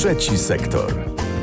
Trzeci sektor.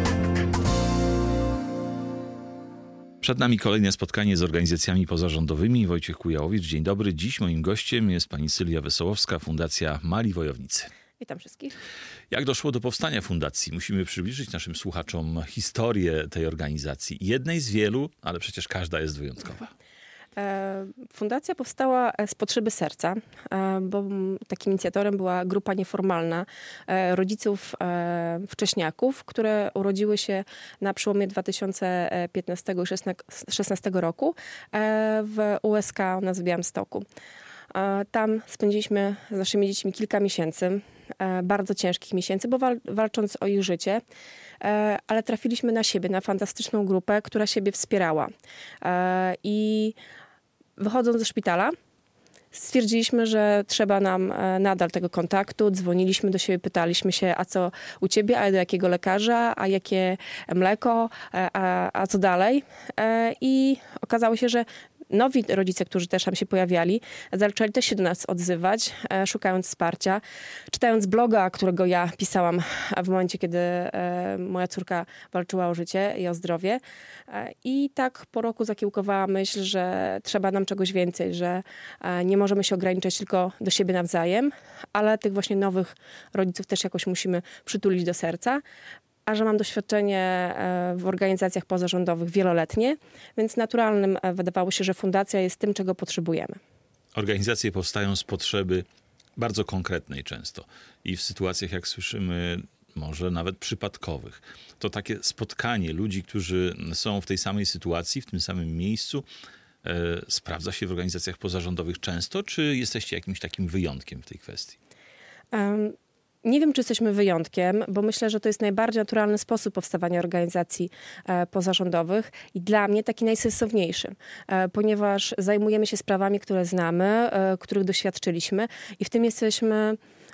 Przed nami kolejne spotkanie z organizacjami pozarządowymi. Wojciech Kujałowicz, dzień dobry. Dziś moim gościem jest pani Sylwia Wesołowska, Fundacja Mali Wojownicy. Witam wszystkich. Jak doszło do powstania fundacji? Musimy przybliżyć naszym słuchaczom historię tej organizacji. Jednej z wielu, ale przecież każda jest wyjątkowa. Fundacja powstała z potrzeby serca, bo takim inicjatorem była grupa nieformalna rodziców wcześniaków, które urodziły się na przełomie 2015 i 2016 roku w USK na Białymstoku. Tam spędziliśmy z naszymi dziećmi kilka miesięcy, bardzo ciężkich miesięcy, bo walcząc o ich życie, ale trafiliśmy na siebie, na fantastyczną grupę, która siebie wspierała. I wychodząc ze szpitala, stwierdziliśmy, że trzeba nam nadal tego kontaktu. Dzwoniliśmy do siebie, pytaliśmy się, a co u ciebie, a do jakiego lekarza, a jakie mleko, a co dalej. I okazało się, że nowi rodzice, którzy też tam się pojawiali, zaczęli też się do nas odzywać, szukając wsparcia. Czytając bloga, którego ja pisałam w momencie, kiedy moja córka walczyła o życie i o zdrowie. I tak po roku zakiełkowała myśl, że trzeba nam czegoś więcej, że nie możemy się ograniczać tylko do siebie nawzajem, ale tych właśnie nowych rodziców też jakoś musimy przytulić do serca. A że mam doświadczenie w organizacjach pozarządowych wieloletnie, więc naturalnym wydawało się, że fundacja jest tym, czego potrzebujemy. Organizacje powstają z potrzeby bardzo konkretnej często i w sytuacjach, jak słyszymy, może nawet przypadkowych. To takie spotkanie ludzi, którzy są w tej samej sytuacji, w tym samym miejscu, sprawdza się w organizacjach pozarządowych często, czy jesteście jakimś takim wyjątkiem w tej kwestii? Nie wiem, czy jesteśmy wyjątkiem, bo myślę, że to jest najbardziej naturalny sposób powstawania organizacji pozarządowych i dla mnie taki najsensowniejszy, ponieważ zajmujemy się sprawami, które znamy, których doświadczyliśmy i w tym jesteśmy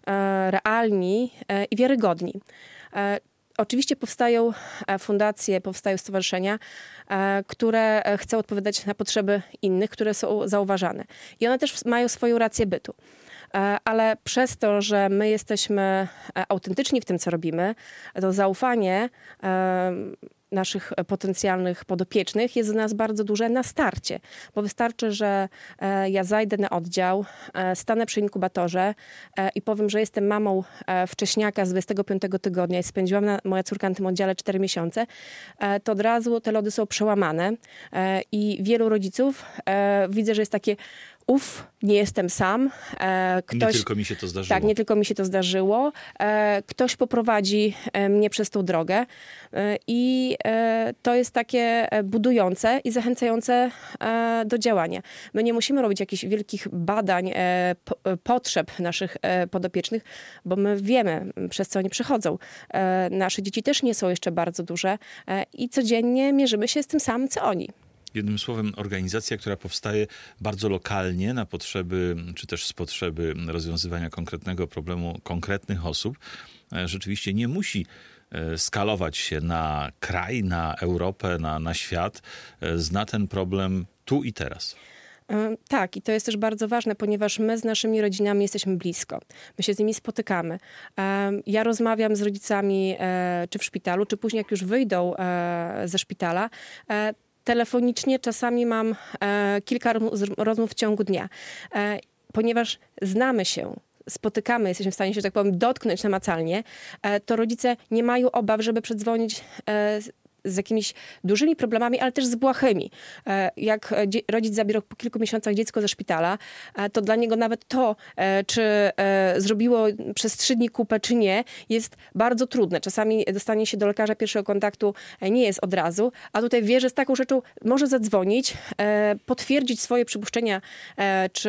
realni i wiarygodni. Oczywiście powstają fundacje, powstają stowarzyszenia, które chcą odpowiadać na potrzeby innych, które są zauważane. I one też mają swoją rację bytu. Ale przez to, że my jesteśmy autentyczni w tym, co robimy, to zaufanie naszych potencjalnych podopiecznych jest do nas bardzo duże na starcie. Bo wystarczy, że ja zajdę na oddział, stanę przy inkubatorze i powiem, że jestem mamą wcześniaka z 25 tygodnia i spędziłam moja córka na tym oddziale 4 miesiące, to od razu te lody są przełamane i wielu rodziców widzę, że jest takie nie jestem sam. Nie tylko mi się to zdarzyło. Tak, nie tylko mi się to zdarzyło. Ktoś poprowadzi mnie przez tą drogę i to jest takie budujące i zachęcające do działania. My nie musimy robić jakichś wielkich badań potrzeb naszych podopiecznych, bo my wiemy, przez co oni przechodzą. Nasze dzieci też nie są jeszcze bardzo duże i codziennie mierzymy się z tym samym, co oni. Jednym słowem, organizacja, która powstaje bardzo lokalnie na potrzeby, czy też z potrzeby rozwiązywania konkretnego problemu konkretnych osób, rzeczywiście nie musi skalować się na kraj, na Europę, na świat. Zna ten problem tu i teraz. Tak, i to jest też bardzo ważne, ponieważ my z naszymi rodzinami jesteśmy blisko. My się z nimi spotykamy. Ja rozmawiam z rodzicami czy w szpitalu, czy później jak już wyjdą ze szpitala, telefonicznie czasami mam kilka rozmów w ciągu dnia, ponieważ znamy się, spotykamy, jesteśmy w stanie się, tak powiem, dotknąć namacalnie, to rodzice nie mają obaw, żeby przedzwonić z jakimiś dużymi problemami, ale też z błahymi. Jak rodzic zabiera po kilku miesiącach dziecko ze szpitala, to dla niego nawet to, czy zrobiło przez 3 dni kupę, czy nie, jest bardzo trudne. Czasami dostanie się do lekarza pierwszego kontaktu nie jest od razu, a tutaj wie, że z taką rzeczą może zadzwonić, potwierdzić swoje przypuszczenia czy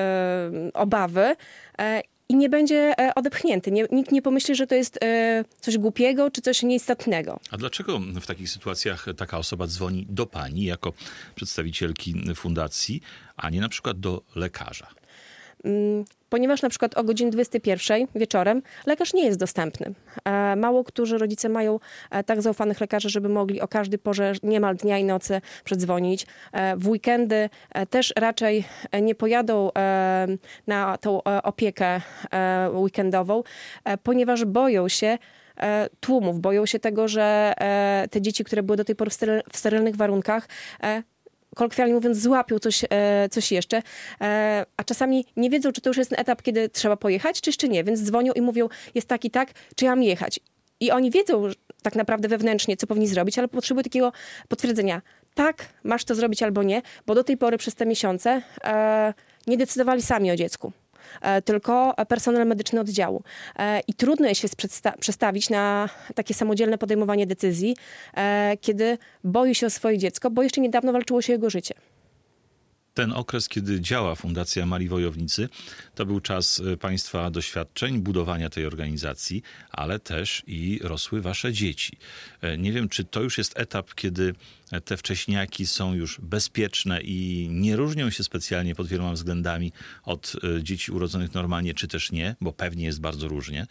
obawy i nie będzie odepchnięty. Nikt nie pomyśli, że to jest coś głupiego czy coś nieistotnego. A dlaczego w takich sytuacjach taka osoba dzwoni do pani jako przedstawicielki fundacji, a nie na przykład do lekarza? Ponieważ na przykład o godzinie 21 wieczorem lekarz nie jest dostępny. Mało którzy rodzice mają tak zaufanych lekarzy, żeby mogli o każdej porze niemal dnia i nocy przedzwonić. W weekendy też raczej nie pojadą na tą opiekę weekendową, ponieważ boją się, tłumów, boją się tego, że te dzieci, które były do tej pory w sterylnych warunkach, kolokwialnie mówiąc, złapią coś jeszcze, a czasami nie wiedzą, czy to już jest ten etap, kiedy trzeba pojechać, czy jeszcze nie, więc dzwonią i mówią, jest tak i tak, czy ja mam jechać. I oni wiedzą tak naprawdę wewnętrznie, co powinni zrobić, ale potrzebują takiego potwierdzenia. Tak, masz to zrobić albo nie, bo do tej pory przez te miesiące nie decydowali sami o dziecku, tylko personel medyczny oddziału. I trudno jest się przestawić na takie samodzielne podejmowanie decyzji, kiedy boi się o swoje dziecko, bo jeszcze niedawno walczyło się o jego życie. Ten okres, kiedy działa Fundacja Mali Wojownicy, to był czas państwa doświadczeń, budowania tej organizacji, ale też i rosły wasze dzieci. Nie wiem, czy to już jest etap, kiedy te wcześniaki są już bezpieczne i nie różnią się specjalnie pod wieloma względami od dzieci urodzonych normalnie, czy też nie, bo pewnie jest bardzo różnie.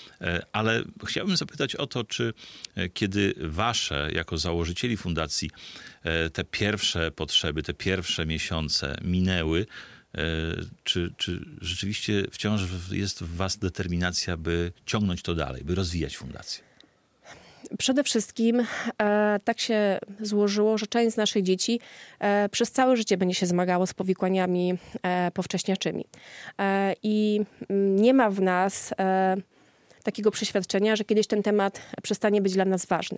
Ale chciałbym zapytać o to, czy kiedy wasze, jako założycieli fundacji, te pierwsze potrzeby, te pierwsze miesiące minęły, czy rzeczywiście wciąż jest w was determinacja, by ciągnąć to dalej, by rozwijać fundację? Przede wszystkim tak się złożyło, że część z naszych dzieci przez całe życie będzie się zmagało z powikłaniami powcześniaczymi. I nie ma w nas takiego przeświadczenia, że kiedyś ten temat przestanie być dla nas ważny.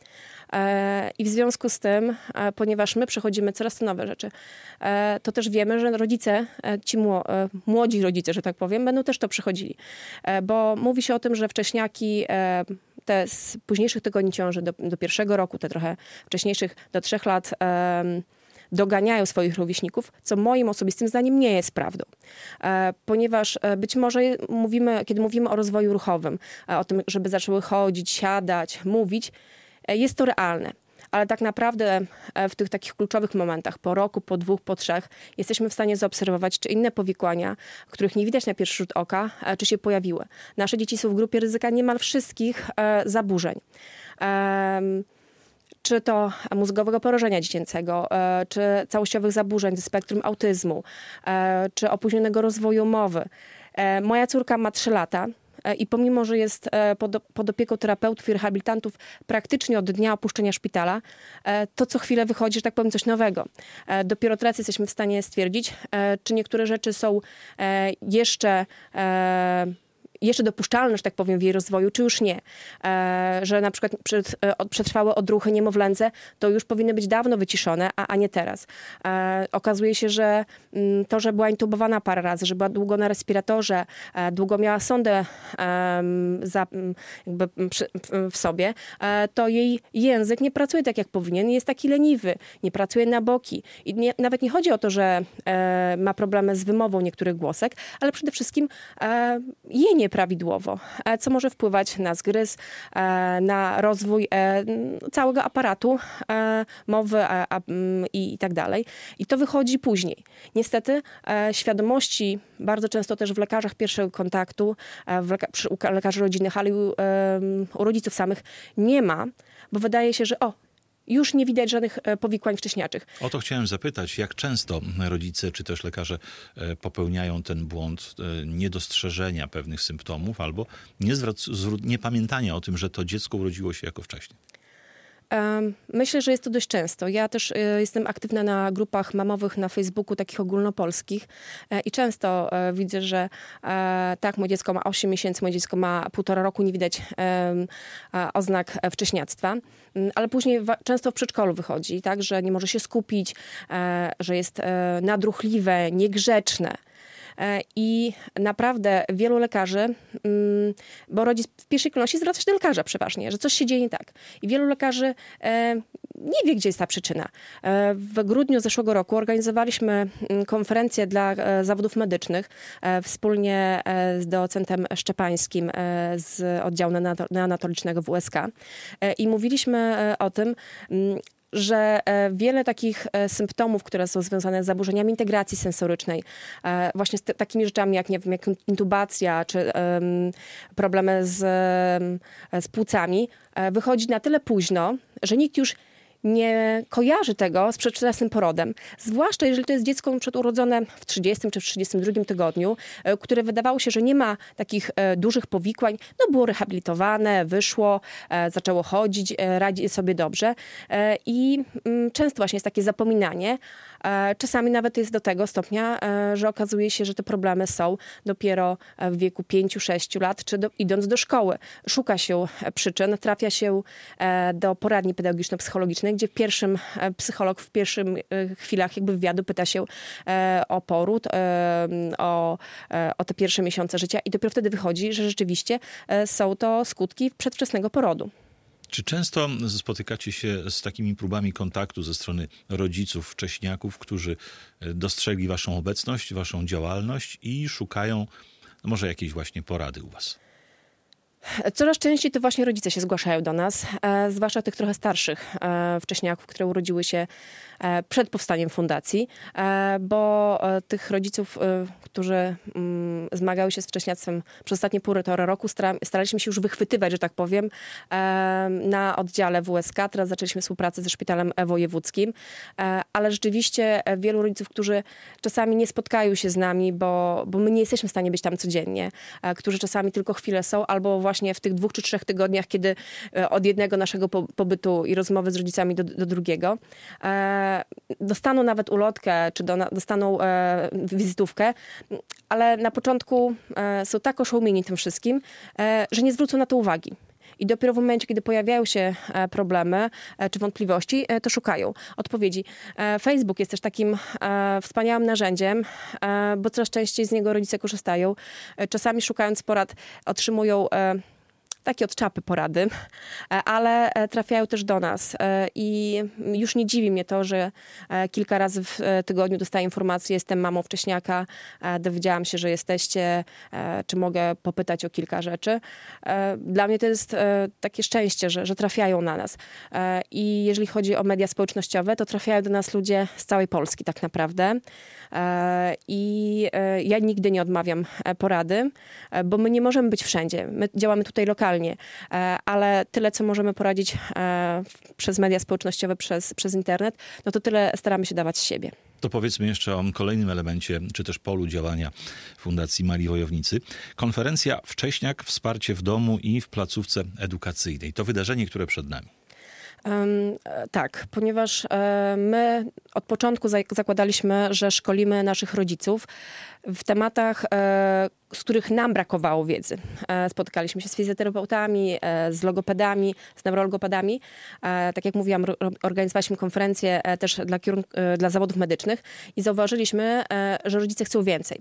I w związku z tym, ponieważ my przechodzimy coraz to nowe rzeczy, to też wiemy, że rodzice, ci młodzi rodzice, że tak powiem, będą też to przechodzili. Bo mówi się o tym, że wcześniaki, te z późniejszych tygodni ciąży do pierwszego roku, te trochę wcześniejszych do 3 lat, doganiają swoich rówieśników, co moim osobistym zdaniem nie jest prawdą. Ponieważ być może kiedy mówimy o rozwoju ruchowym, o tym, żeby zaczęły chodzić, siadać, mówić, jest to realne. Ale tak naprawdę w tych takich kluczowych momentach, po roku, po 2, po 3, jesteśmy w stanie zaobserwować, czy inne powikłania, których nie widać na pierwszy rzut oka, czy się pojawiły. Nasze dzieci są w grupie ryzyka niemal wszystkich zaburzeń. Czy to mózgowego porażenia dziecięcego, czy całościowych zaburzeń ze spektrum autyzmu, czy opóźnionego rozwoju mowy. Moja córka ma 3 lata. I pomimo, że jest pod opieką terapeutów i rehabilitantów praktycznie od dnia opuszczenia szpitala, to co chwilę wychodzi, że tak powiem, coś nowego. Dopiero teraz jesteśmy w stanie stwierdzić, czy niektóre rzeczy są jeszcze dopuszczalne, że tak powiem, w jej rozwoju, czy już nie. Że na przykład przetrwałe odruchy niemowlęce to już powinny być dawno wyciszone, a nie teraz. Okazuje się, że to, że była intubowana parę razy, że była długo na respiratorze, długo miała sondę w sobie, to jej język nie pracuje tak, jak powinien. Jest taki leniwy, nie pracuje na boki. I nawet nie chodzi o to, że ma problemy z wymową niektórych głosek, ale przede wszystkim je nieprawidłowo, co może wpływać na zgryz, na rozwój całego aparatu mowy i tak dalej. I to wychodzi później. Niestety świadomości bardzo często też w lekarzach pierwszego kontaktu, przy lekarzy rodzinnych, ale i u rodziców samych nie ma, bo wydaje się, że już nie widać żadnych powikłań wcześniaczych. O to chciałem zapytać, jak często rodzice czy też lekarze popełniają ten błąd niedostrzeżenia pewnych symptomów albo niepamiętania o tym, że to dziecko urodziło się jako wcześniej? Myślę, że jest to dość często. Ja też jestem aktywna na grupach mamowych na Facebooku, takich ogólnopolskich i często widzę, że tak, moje dziecko ma 8 miesięcy, moje dziecko ma 1,5 roku, nie widać oznak wcześniactwa, ale później często w przedszkolu wychodzi, tak, że nie może się skupić, że jest nadruchliwe, niegrzeczne. I naprawdę wielu lekarzy, bo rodzic w pierwszej kolejności zwraca się do lekarza przeważnie, że coś się dzieje nie tak. I wielu lekarzy nie wie, gdzie jest ta przyczyna. W grudniu zeszłego roku organizowaliśmy konferencję dla zawodów medycznych wspólnie z docentem Szczepańskim z oddziału neonatologicznego WSK i mówiliśmy o tym, że wiele takich symptomów, które są związane z zaburzeniami integracji sensorycznej, właśnie z takimi rzeczami jak, nie wiem, jak intubacja, czy problemy z płucami, wychodzi na tyle późno, że nikt już nie kojarzy tego z przedwczesnym porodem. Zwłaszcza jeżeli to jest dziecko na przykład urodzone w 30 czy w 32 tygodniu, które wydawało się, że nie ma takich dużych powikłań. No było rehabilitowane, wyszło, zaczęło chodzić, radzi sobie dobrze. I często właśnie jest takie zapominanie. Czasami nawet jest do tego stopnia, że okazuje się, że te problemy są dopiero w wieku 5-6 lat, czy idąc do szkoły. Szuka się przyczyn, trafia się do poradni pedagogiczno-psychologicznej, gdzie psycholog w pierwszym chwilach jakby wywiadu pyta się o poród, o te pierwsze miesiące życia i dopiero wtedy wychodzi, że rzeczywiście są to skutki przedwczesnego porodu. Czy często spotykacie się z takimi próbami kontaktu ze strony rodziców, wcześniaków, którzy dostrzegli waszą obecność, waszą działalność i szukają może jakiejś właśnie porady u was? Coraz częściej to właśnie rodzice się zgłaszają do nas, zwłaszcza tych trochę starszych wcześniaków, które urodziły się przed powstaniem fundacji, bo tych rodziców, którzy zmagały się z wcześniactwem przez ostatnie półtora roku, staraliśmy się już wychwytywać, że tak powiem, na oddziale WSK. Teraz zaczęliśmy współpracę ze szpitalem wojewódzkim, ale rzeczywiście wielu rodziców, którzy czasami nie spotkają się z nami, bo my nie jesteśmy w stanie być tam codziennie, którzy czasami tylko chwilę są, albo właśnie w tych 2 czy 3 tygodniach, kiedy od jednego naszego pobytu i rozmowy z rodzicami do drugiego, dostaną nawet ulotkę, czy dostaną wizytówkę, ale na początku są tak oszołomieni tym wszystkim, że nie zwrócą na to uwagi. I dopiero w momencie, kiedy pojawiają się problemy czy wątpliwości, to szukają odpowiedzi. Facebook jest też takim wspaniałym narzędziem, bo coraz częściej z niego rodzice korzystają. Czasami szukając porad otrzymują takie od czapy porady, ale trafiają też do nas. I już nie dziwi mnie to, że kilka razy w tygodniu dostaję informację, jestem mamą wcześniaka, dowiedziałam się, że jesteście, czy mogę popytać o kilka rzeczy. Dla mnie to jest takie szczęście, że trafiają na nas. I jeżeli chodzi o media społecznościowe, to trafiają do nas ludzie z całej Polski tak naprawdę. I ja nigdy nie odmawiam porady, bo my nie możemy być wszędzie. My działamy tutaj lokalnie, ale tyle, co możemy poradzić przez media społecznościowe, przez internet, no to tyle staramy się dawać z siebie. To powiedzmy jeszcze o kolejnym elemencie, czy też polu działania Fundacji Mali Wojownicy. Konferencja Wcześniak, wsparcie w domu i w placówce edukacyjnej. To wydarzenie, które przed nami. Tak, ponieważ my od początku zakładaliśmy, że szkolimy naszych rodziców w tematach, z których nam brakowało wiedzy. Spotykaliśmy się z fizjoterapeutami, z logopedami, z neurologopedami. Tak jak mówiłam, organizowaliśmy konferencję też dla zawodów medycznych i zauważyliśmy, że rodzice chcą więcej.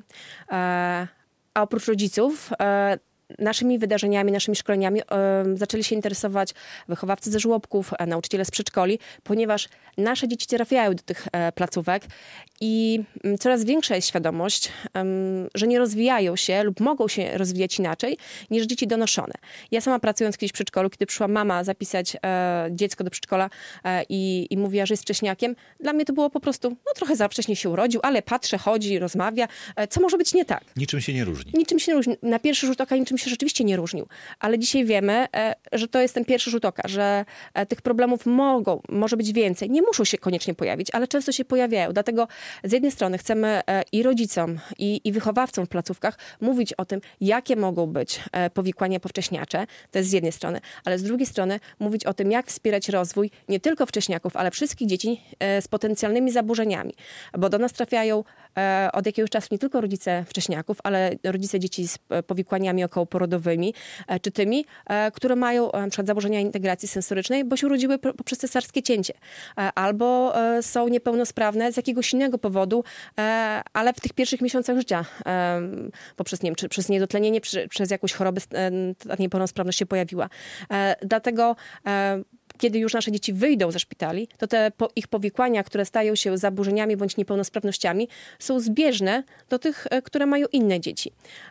A oprócz rodziców naszymi wydarzeniami, naszymi szkoleniami zaczęli się interesować wychowawcy ze żłobków, nauczyciele z przedszkoli, ponieważ nasze dzieci trafiają do tych placówek i coraz większa jest świadomość, że nie rozwijają się lub mogą się rozwijać inaczej niż dzieci donoszone. Ja sama pracując kiedyś w przedszkolu, kiedy przyszła mama zapisać dziecko do przedszkola i mówiła, że jest wcześniakiem, dla mnie to było po prostu, no trochę za wcześnie się urodził, ale patrzę, chodzi, rozmawia. Co może być nie tak? Niczym się nie różni. Niczym się nie różni. Na pierwszy rzut oka niczym się rzeczywiście nie różnił. Ale dzisiaj wiemy, że to jest ten pierwszy rzut oka, że tych problemów może być więcej. Nie muszą się koniecznie pojawić, ale często się pojawiają. Dlatego z jednej strony chcemy i rodzicom, i wychowawcom w placówkach mówić o tym, jakie mogą być powikłania powcześniacze. To jest z jednej strony. Ale z drugiej strony mówić o tym, jak wspierać rozwój nie tylko wcześniaków, ale wszystkich dzieci z potencjalnymi zaburzeniami. Bo do nas trafiają od jakiegoś czasu nie tylko rodzice wcześniaków, ale rodzice dzieci z powikłaniami okołoporodowymi, czy tymi, które mają na przykład zaburzenia integracji sensorycznej, bo się urodziły poprzez cesarskie cięcie. Albo są niepełnosprawne z jakiegoś innego powodu, ale w tych pierwszych miesiącach życia, poprzez, nie wiem, czy przez niedotlenienie, przez jakąś chorobę ta niepełnosprawność się pojawiła. Dlatego kiedy już nasze dzieci wyjdą ze szpitali, to te ich powikłania, które stają się zaburzeniami bądź niepełnosprawnościami, są zbieżne do tych, które mają inne dzieci.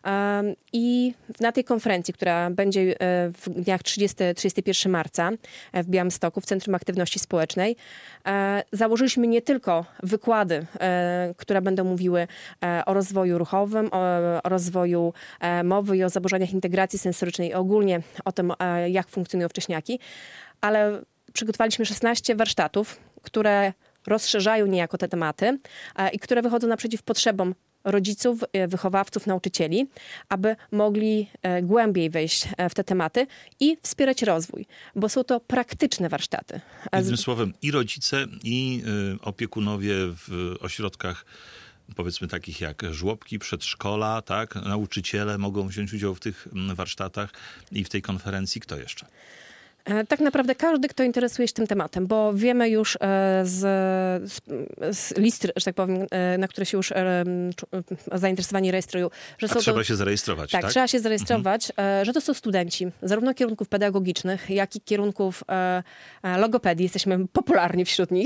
I na tej konferencji, która będzie w dniach 30-31 marca w Białymstoku, w Centrum Aktywności Społecznej, założyliśmy nie tylko wykłady, które będą mówiły o rozwoju ruchowym, o rozwoju mowy i o zaburzeniach integracji sensorycznej, ogólnie o tym, jak funkcjonują wcześniaki, ale przygotowaliśmy 16 warsztatów, które rozszerzają niejako te tematy i które wychodzą naprzeciw potrzebom rodziców, wychowawców, nauczycieli, aby mogli głębiej wejść w te tematy i wspierać rozwój, bo są to praktyczne warsztaty. Jednym słowem, i rodzice, i opiekunowie w ośrodkach, powiedzmy takich jak żłobki, przedszkola, tak? Nauczyciele mogą wziąć udział w tych warsztatach i w tej konferencji. Kto jeszcze? Tak naprawdę każdy, kto interesuje się tym tematem, bo wiemy już z list, że tak powiem, na które się już zainteresowani rejestrują, że są trzeba to, się zarejestrować, tak? Trzeba się zarejestrować, że to są studenci zarówno kierunków pedagogicznych, jak i kierunków logopedii. Jesteśmy popularni wśród nich.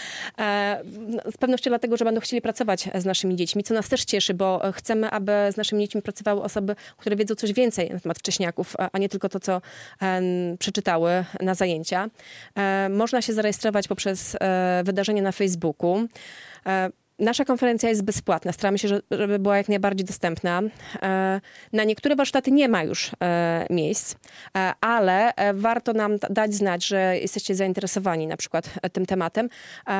Z pewnością dlatego, że będą chcieli pracować z naszymi dziećmi, co nas też cieszy, bo chcemy, aby z naszymi dziećmi pracowały osoby, które wiedzą coś więcej na temat wcześniaków, a nie tylko to, co przeczytały na zajęcia. Można się zarejestrować poprzez wydarzenie na Facebooku. Nasza konferencja jest bezpłatna. Staramy się, żeby była jak najbardziej dostępna. Na niektóre warsztaty nie ma już miejsc, ale warto nam dać znać, że jesteście zainteresowani na przykład tym tematem,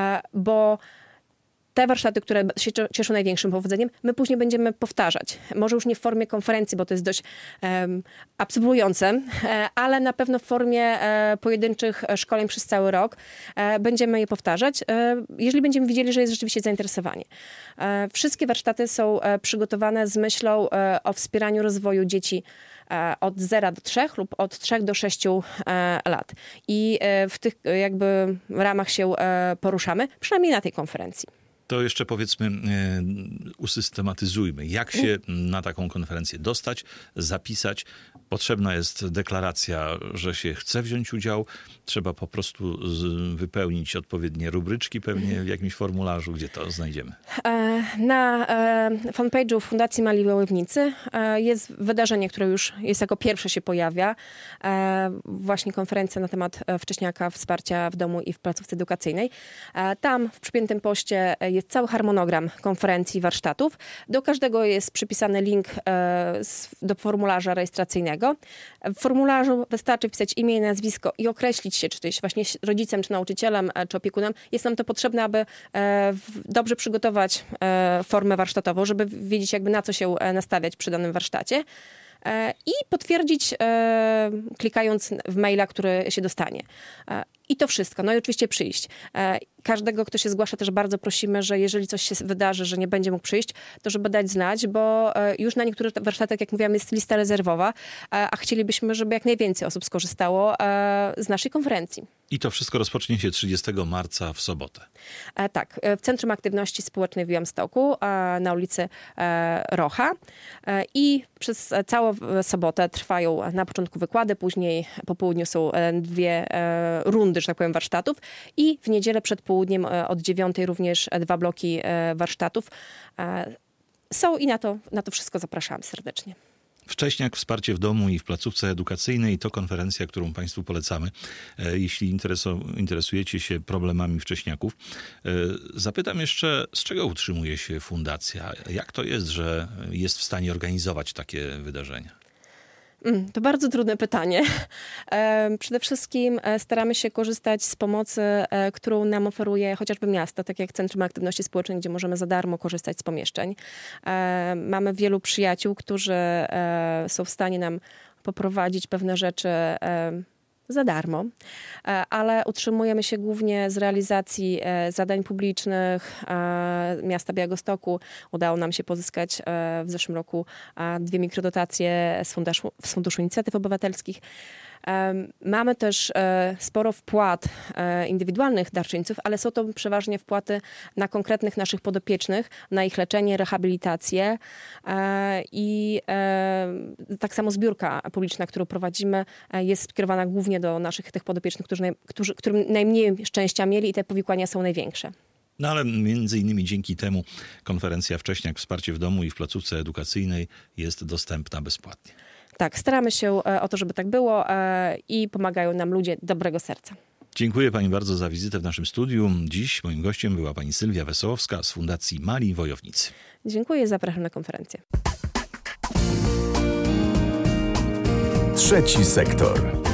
bo te warsztaty, które się cieszą największym powodzeniem, my później będziemy powtarzać. Może już nie w formie konferencji, bo to jest dość absorbujące, ale na pewno w formie pojedynczych szkoleń przez cały rok będziemy je powtarzać, jeżeli będziemy widzieli, że jest rzeczywiście zainteresowanie. Wszystkie warsztaty są przygotowane z myślą o wspieraniu rozwoju dzieci od 0 do 3 lub od 3 do 6 lat. I w tych jakby ramach się poruszamy, przynajmniej na tej konferencji. To jeszcze powiedzmy, usystematyzujmy, jak się na taką konferencję dostać, zapisać. Potrzebna jest deklaracja, że się chce wziąć udział. Trzeba po prostu wypełnić odpowiednie rubryczki pewnie w jakimś formularzu. Gdzie to znajdziemy? Na fanpage'u Fundacji Mali Wojownicy jest wydarzenie, które już jest jako pierwsze się pojawia. Właśnie konferencja na temat wcześniaka, wsparcia w domu i w placówce edukacyjnej. Tam w przypiętym poście jest cały harmonogram konferencji i warsztatów. Do każdego jest przypisany link do formularza rejestracyjnego. W formularzu wystarczy wpisać imię i nazwisko i określić się, czy to jest właśnie rodzicem, czy nauczycielem, czy opiekunem. Jest nam to potrzebne, aby dobrze przygotować formę warsztatową, żeby wiedzieć jakby na co się nastawiać przy danym warsztacie. I potwierdzić, klikając w maila, który się dostanie. I to wszystko. No i oczywiście przyjść. Każdego, kto się zgłasza, też bardzo prosimy, że jeżeli coś się wydarzy, że nie będzie mógł przyjść, to żeby dać znać, bo już na niektórych warsztatach, jak mówiłam, jest lista rezerwowa, a chcielibyśmy, żeby jak najwięcej osób skorzystało z naszej konferencji. I to wszystko rozpocznie się 30 marca w sobotę. Tak, w Centrum Aktywności Społecznej w Białymstoku, na ulicy Rocha. I przez całą sobotę trwają na początku wykłady, później po południu są 2 rundy, że tak powiem, warsztatów i w niedzielę przed południem od 9 również 2 bloki warsztatów są i na to wszystko zapraszamy serdecznie. Wcześniak, wsparcie w domu i w placówce edukacyjnej to konferencja, którą Państwu polecamy, jeśli interesujecie się problemami wcześniaków. Zapytam jeszcze, z czego utrzymuje się fundacja? Jak to jest, że jest w stanie organizować takie wydarzenia? To bardzo trudne pytanie. Przede wszystkim staramy się korzystać z pomocy, którą nam oferuje chociażby miasto, tak jak Centrum Aktywności Społecznej, gdzie możemy za darmo korzystać z pomieszczeń. Mamy wielu przyjaciół, którzy są w stanie nam poprowadzić pewne rzeczy za darmo, ale utrzymujemy się głównie z realizacji zadań publicznych miasta Białegostoku. Udało nam się pozyskać w zeszłym roku 2 mikrodotacje z Funduszu Inicjatyw Obywatelskich. Mamy też sporo wpłat indywidualnych darczyńców, ale są to przeważnie wpłaty na konkretnych naszych podopiecznych, na ich leczenie, rehabilitację i tak samo zbiórka publiczna, którą prowadzimy, jest skierowana głównie do naszych tych podopiecznych, którym najmniej szczęścia mieli i te powikłania są największe. No ale między innymi dzięki temu konferencja Wcześniak, wsparcie w domu i w placówce edukacyjnej jest dostępna bezpłatnie. Tak, staramy się o to, żeby tak było i pomagają nam ludzie dobrego serca. Dziękuję pani bardzo za wizytę w naszym studiu. Dziś moim gościem była pani Sylwia Wesołowska z Fundacji Mali Wojownicy. Dziękuję, zapraszam na konferencję. Trzeci sektor.